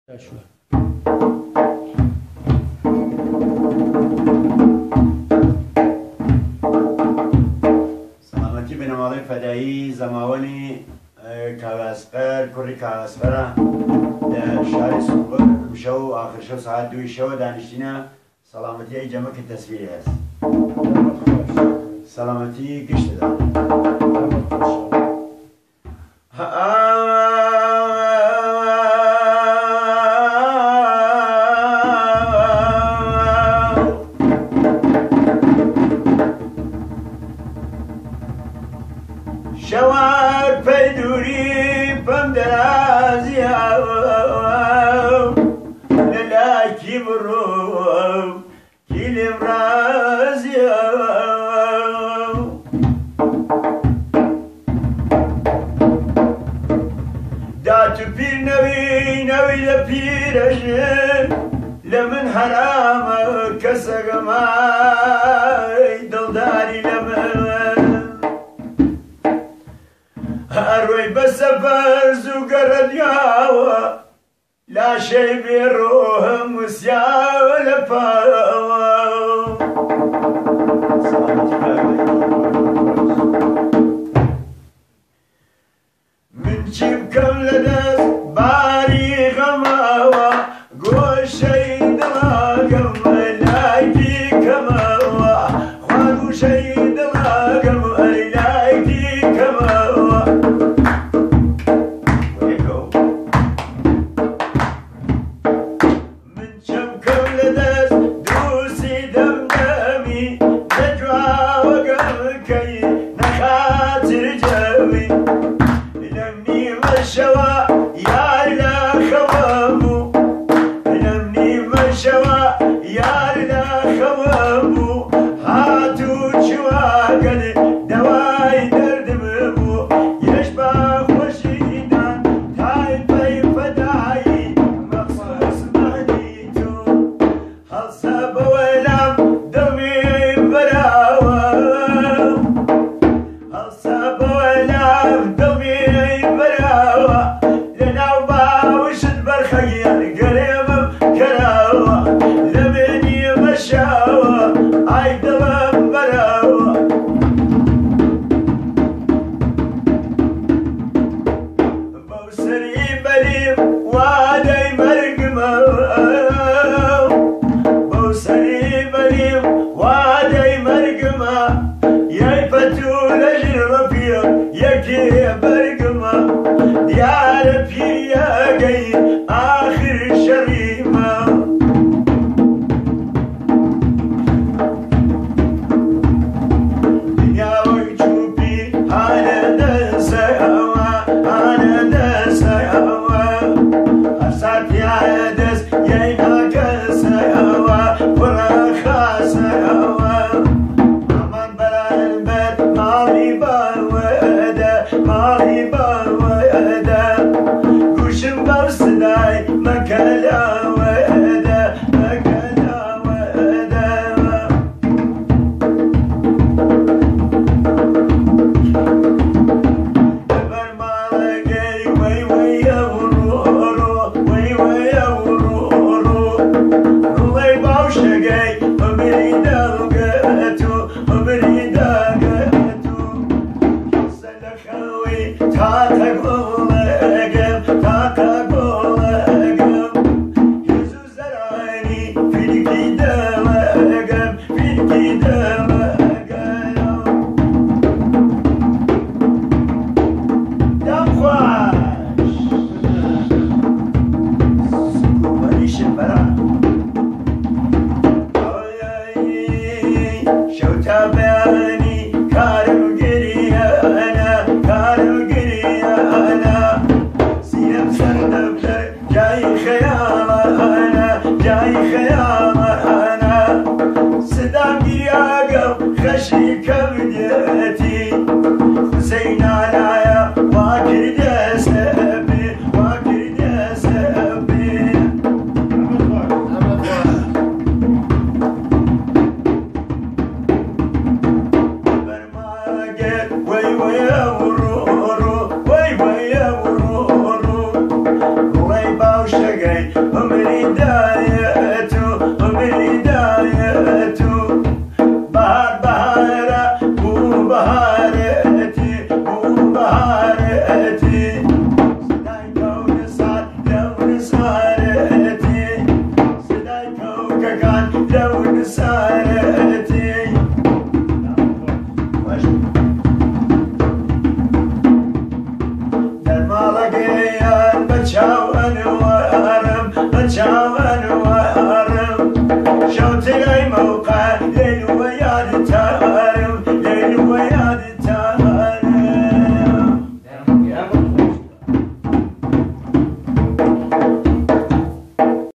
سلامتی بنماڵی فەدایی زەماوەنی کاواسقەر کوڕی کاواسقەرە لە شاری سوڵبر شەو ئاخر شەو ساعت 2 شەوە دانیشتینە سەلامەتیای جەمەکە تەسبیری هەست سەلامەتی گشتدا شەوار پەیدووری پەم دەرازیە لە لاکی بڕۆ کیلم ڕازیە دات و پیر نەوی لە پیرەژن لە من هەرامە کەسەگەمای دڵداری لە من هەروەی بە سەفەر زوو گەڕەدیاوە لاشەی بێڕۆهم وسیاوە لە پاوە من چی بکەم لە دەست باری غەماوە گۆشەی دڵاگەم لای پیکەمەوە خواگوشەی دڵاگەم لای پیکەمەوە من چەمکەم لە دەست دووسی دەمدەمی نەجواوەگەمکەی نەخاتر جەوی لەم نیمە شەوە یار لە خەوەبوو لەم نیمە شەوە یار لە خەوەبوو هاتوو چواگەل دەوای دەردم بوو یەش بە خۆشیدان تایپەی فەدایی مەخسوسمانی تۆ هەڵسە بەوەلام دڵمی بەراوە هەڵسە بەوەلام دڵمی بەراوە لەناو باوشت بەرخەگیان گەرێمم کەراوە لە بێنی بەشاوە ئای دڵم بەراوە بەو سەری بەریم وادەی مەرگمە بەو سەری بەریم وادەی مەرگمە یای پەتوو لە ژر ڕەفیق یەکێ بەرگمە دیارە پیرەگەی ئاخر شەڕیمە دنیاوەی چووپی هانە دەسەوە هانە دەسەوە هەرساتیایە دەست یەی ناکەسەوە پڕە خاسەوە ئەمان بەرامبەر ماڵی باوەدە ماڵی باوەدە گوشم بەو سدای مەکەلاوەدە مەکەلاوەدە لەبەر ماڵەکەی وەی وەیە وڕۆڕۆ وەی وەیە وڕۆڕۆ ڕوڵەی باوشەکەی ئەمری دەڵگەتو ئەمری دەگەتو کەسە لە خەوی تاتە گۆڵەگەم تاتە گۆڵەگەم هێزوو زەرانی فیلکی دەڵەگەم فیلکی دەڵەگەم دەمخواش سکومەریشم بەرا شەوتا بەیانی کارم گریانە کارم گریانە سینەم سەردەبلە جای خەیاڵانە جای خەیاڵانە سدام گیراگەم خەشی کەودێتی حوسەینانایە وا کردە سەبێ وا کردە سەبێ بەرماگەر وەی وەیە وڕۆڕۆ وەی وەیە وڕۆڕۆ ڕوڵەی باوشەکە كي عمري دايم